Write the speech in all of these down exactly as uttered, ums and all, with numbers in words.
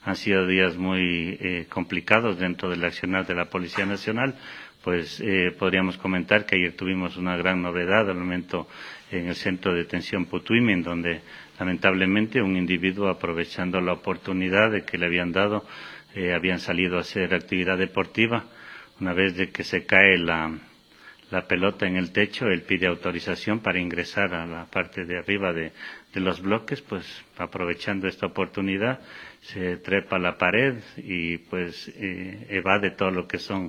han sido días muy eh, complicados dentro del accionar de la Policía Nacional. Pues eh, podríamos comentar que ayer tuvimos una gran novedad al momento en el centro de detención Putuimi, en donde lamentablemente un individuo, aprovechando la oportunidad de que le habían dado, eh, habían salido a hacer actividad deportiva. Una vez de que se cae la, la pelota en el techo, él pide autorización para ingresar a la parte de arriba de, de los bloques, pues aprovechando esta oportunidad se trepa a la pared y pues eh, evade todo lo que son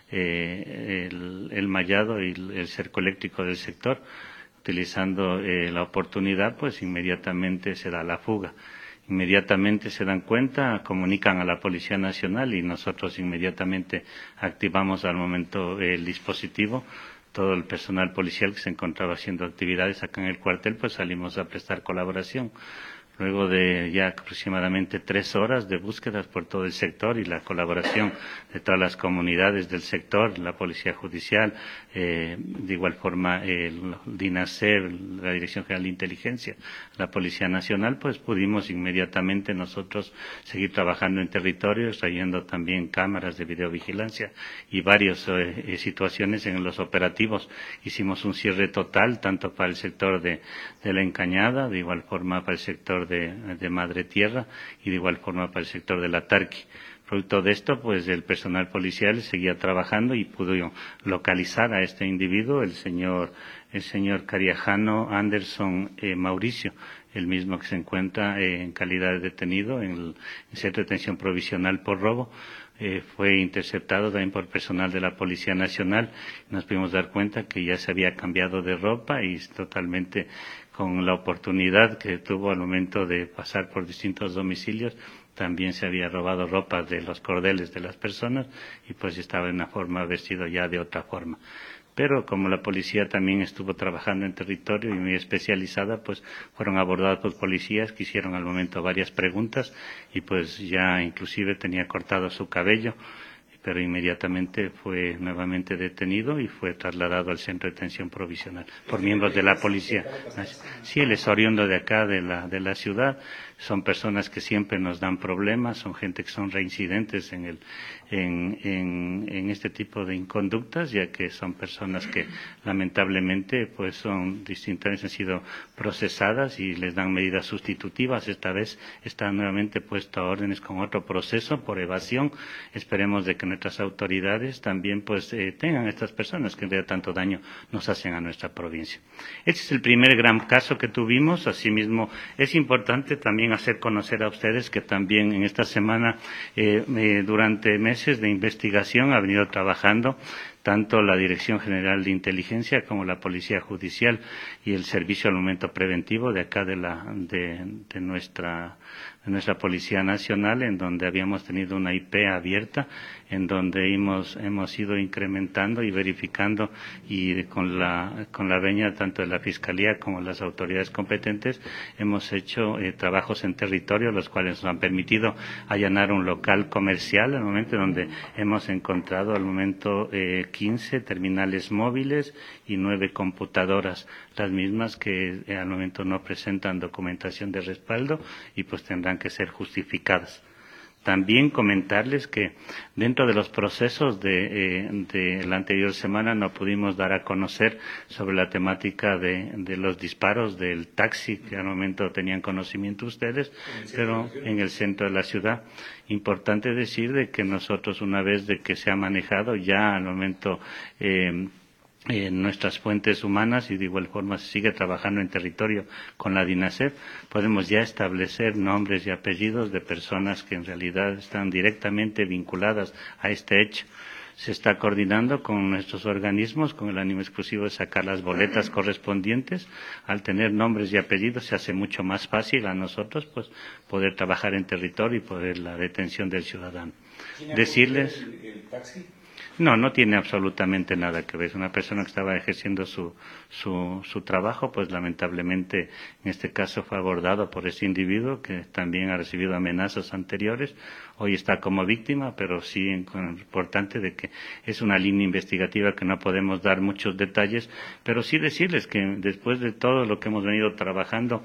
eh, el, el mallado y el cerco eléctrico del sector. Utilizando eh, la oportunidad, pues inmediatamente se da la fuga. Inmediatamente se dan cuenta, comunican a la Policía Nacional y nosotros inmediatamente activamos al momento el dispositivo. Todo el personal policial que se encontraba haciendo actividades acá en el cuartel, pues salimos a prestar colaboración. Luego de ya aproximadamente tres horas de búsquedas por todo el sector y la colaboración de todas las comunidades del sector, la Policía Judicial, eh, de igual forma el DINASER, la Dirección General de Inteligencia, la Policía Nacional, pues pudimos inmediatamente nosotros seguir trabajando en territorio, trayendo también cámaras de videovigilancia y varias eh, situaciones en los operativos. Hicimos un cierre total, tanto para el sector de, de la Encañada, de igual forma para el sector De, de Madre Tierra y de igual forma para el sector de la Tarqui. Producto de esto, pues el personal policial seguía trabajando y pudo localizar a este individuo, el señor el señor Cariajano Anderson eh, Mauricio, el mismo que se encuentra eh, en calidad de detenido en el en centro de detención provisional por robo. Eh, fue interceptado también por personal de la Policía Nacional. Nos pudimos dar cuenta que ya se había cambiado de ropa y totalmente con la oportunidad que tuvo al momento de pasar por distintos domicilios, también se había robado ropa de los cordeles de las personas y pues estaba en una forma vestido ya de otra forma. Pero como la policía también estuvo trabajando en territorio y muy especializada, pues fueron abordados por policías que hicieron al momento varias preguntas y pues ya inclusive tenía cortado su cabello, pero inmediatamente fue nuevamente detenido y fue trasladado al centro de detención provisional por miembros de la policía. Sí, él es oriundo de acá, de la, de la ciudad. Son personas que siempre nos dan problemas, son gente que son reincidentes en el en, en, en este tipo de inconductas, ya que son personas que lamentablemente pues son distintas, han sido procesadas y les dan medidas sustitutivas. Esta vez está nuevamente puesto a órdenes con otro proceso por evasión. Esperemos de que nuestras autoridades también pues eh, tengan estas personas que en realidad tanto daño nos hacen a nuestra provincia. Este es el primer gran caso que tuvimos. Asimismo, es importante también hacer conocer a ustedes que también en esta semana, eh, eh, durante meses de investigación, ha venido trabajando tanto la Dirección General de Inteligencia como la Policía Judicial y el Servicio al Momento Preventivo de acá de la de, de nuestra de nuestra Policía Nacional, en donde habíamos tenido una I P abierta, en donde hemos hemos ido incrementando y verificando y con la con la veña tanto de la Fiscalía como las autoridades competentes hemos hecho eh, trabajos en territorio, los cuales nos han permitido allanar un local comercial al momento donde hemos encontrado al momento eh, quince terminales móviles y nueve computadoras, las mismas que eh, al momento no presentan documentación de respaldo y pues tendrán que ser justificadas. También comentarles que dentro de los procesos de, eh, de la anterior semana no pudimos dar a conocer sobre la temática de, de los disparos del taxi, que al momento tenían conocimiento ustedes, pero en el centro de la ciudad. Importante decir de que nosotros, una vez de que se ha manejado ya al momento eh, en nuestras fuentes humanas y de igual forma se sigue trabajando en territorio con la DINASEF, podemos ya establecer nombres y apellidos de personas que en realidad están directamente vinculadas a este hecho. Se está coordinando con nuestros organismos con el ánimo exclusivo de sacar las boletas correspondientes. Al tener nombres y apellidos se hace mucho más fácil a nosotros pues poder trabajar en territorio y poder la detención del ciudadano. Decirles... ¿El, el taxi? No, no tiene absolutamente nada que ver. Una persona que estaba ejerciendo su, su, su trabajo, pues lamentablemente en este caso fue abordado por ese individuo que también ha recibido amenazas anteriores. Hoy está como víctima, pero sí es importante de que es una línea investigativa que no podemos dar muchos detalles, pero sí decirles que después de todo lo que hemos venido trabajando,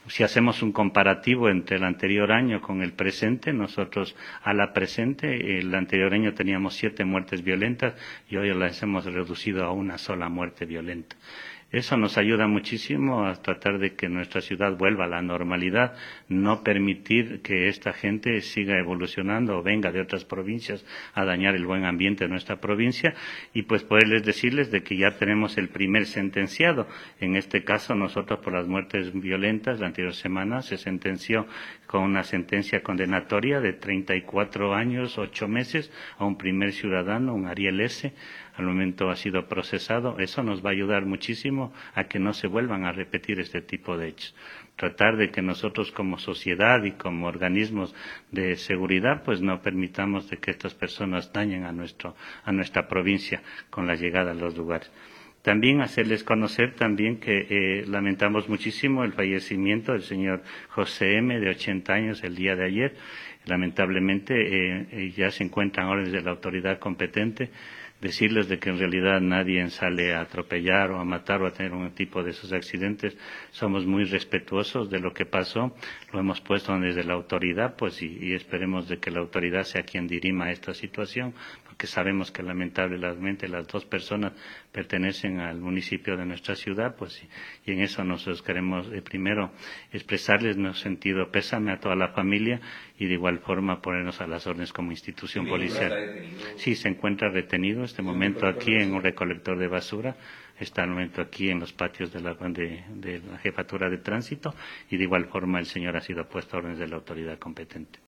Si hacemos un comparativo entre el anterior año con el presente, nosotros a la presente, el anterior año teníamos siete muertes violentas y hoy las hemos reducido a una sola muerte violenta. Eso nos ayuda muchísimo a tratar de que nuestra ciudad vuelva a la normalidad, no permitir que esta gente siga evolucionando o venga de otras provincias a dañar el buen ambiente de nuestra provincia y pues poderles decirles de que ya tenemos el primer sentenciado. En este caso nosotros por las muertes violentas, la anterior semana se sentenció con una sentencia condenatoria de treinta y cuatro años, ocho meses a un primer ciudadano, un Ariel S., al momento ha sido procesado. Eso nos va a ayudar muchísimo a que no se vuelvan a repetir este tipo de hechos. Tratar de que nosotros como sociedad y como organismos de seguridad pues no permitamos de que estas personas dañen a nuestro a nuestra provincia con la llegada a los lugares. También hacerles conocer también que eh, lamentamos muchísimo el fallecimiento del señor José M., de ochenta años, el día de ayer. Lamentablemente eh, eh, ya se encuentran órdenes de la autoridad competente. Decirles de que en realidad nadie sale a atropellar o a matar o a tener un tipo de esos accidentes. Somos muy respetuosos de lo que pasó, lo hemos puesto desde la autoridad, pues y, y esperemos de que la autoridad sea quien dirima esta situación, porque sabemos que lamentablemente las dos personas pertenecen al municipio de nuestra ciudad, pues y, y en eso nosotros queremos eh, primero expresarles nuestro sentido pésame a toda la familia y de igual forma ponernos a las órdenes como institución policial. Sí, se encuentra retenido en este momento aquí en un recolector de basura, está al momento aquí en los patios de la, de, de la jefatura de tránsito y de igual forma el señor ha sido puesto a órdenes de la autoridad competente.